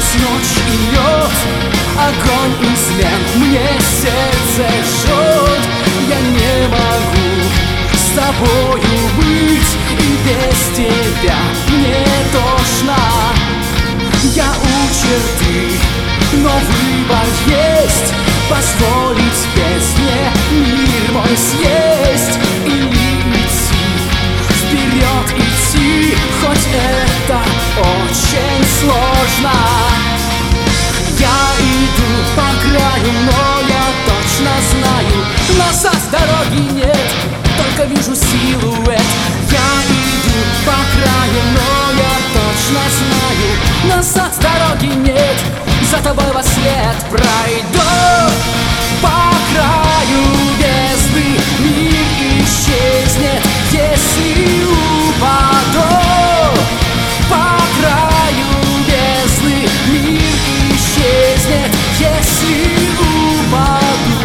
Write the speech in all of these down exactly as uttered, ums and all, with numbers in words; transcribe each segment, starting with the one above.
ночь и лед, огонь измен мне сердце жжет. Я не могу с тобою быть, и без тебя мне тошно. Я у черты, но выбор есть: позволить песне мир мой съесть или идти, вперед идти, хоть это очень сложно. Я иду по краю, но я точно знаю, назад дороги нет, только вижу силуэт. Я иду по краю, но я точно знаю, назад дороги нет, за тобой во след пройду. По краю бездны мир исчезнет, если упаду. По краю бездны мир исчезнет, если упаду.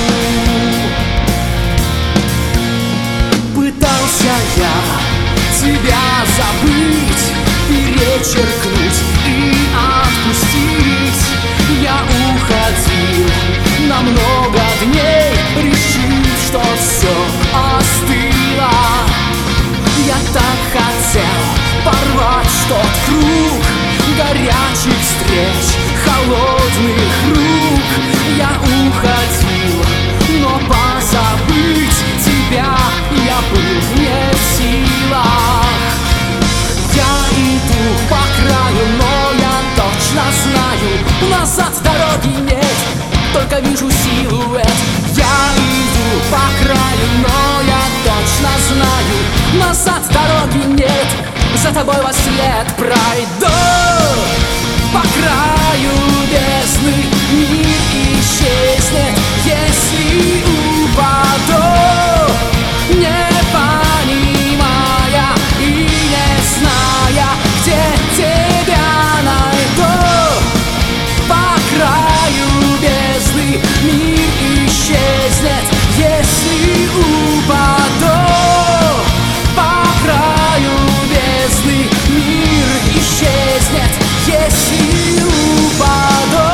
Пытался я тебя забыть, перечеркнуть и отпустить. Я уходил на много дней, решив, что все остыло. Я так хотел порвать тот круг горячих встреч, холодных рук. Я уходил, но позабыть тебя я был не в силах. Я иду по краю, но я точно знаю, назад дороги нет, только вижу силуэт. Я иду по краю, но я точно знаю, назад дороги нет, за тобой во след пройду. По краю бездны мир исчезнет, если упаду. Не понимая и не зная, где тебя найду. По краю бездны мир исчезнет, если упаду. По краю бездны мир исчезнет, если упаду.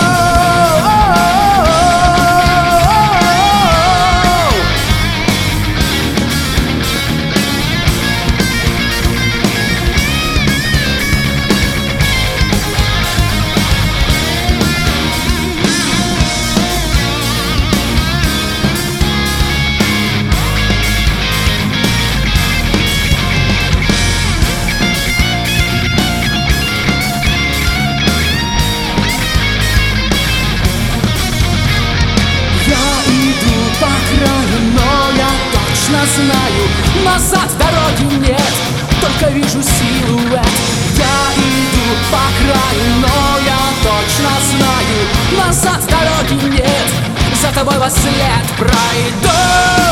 Знаю, назад дороги нет, только вижу силуэт. Я иду по краю, но я точно знаю, назад дороги нет, за тобой во след пройду.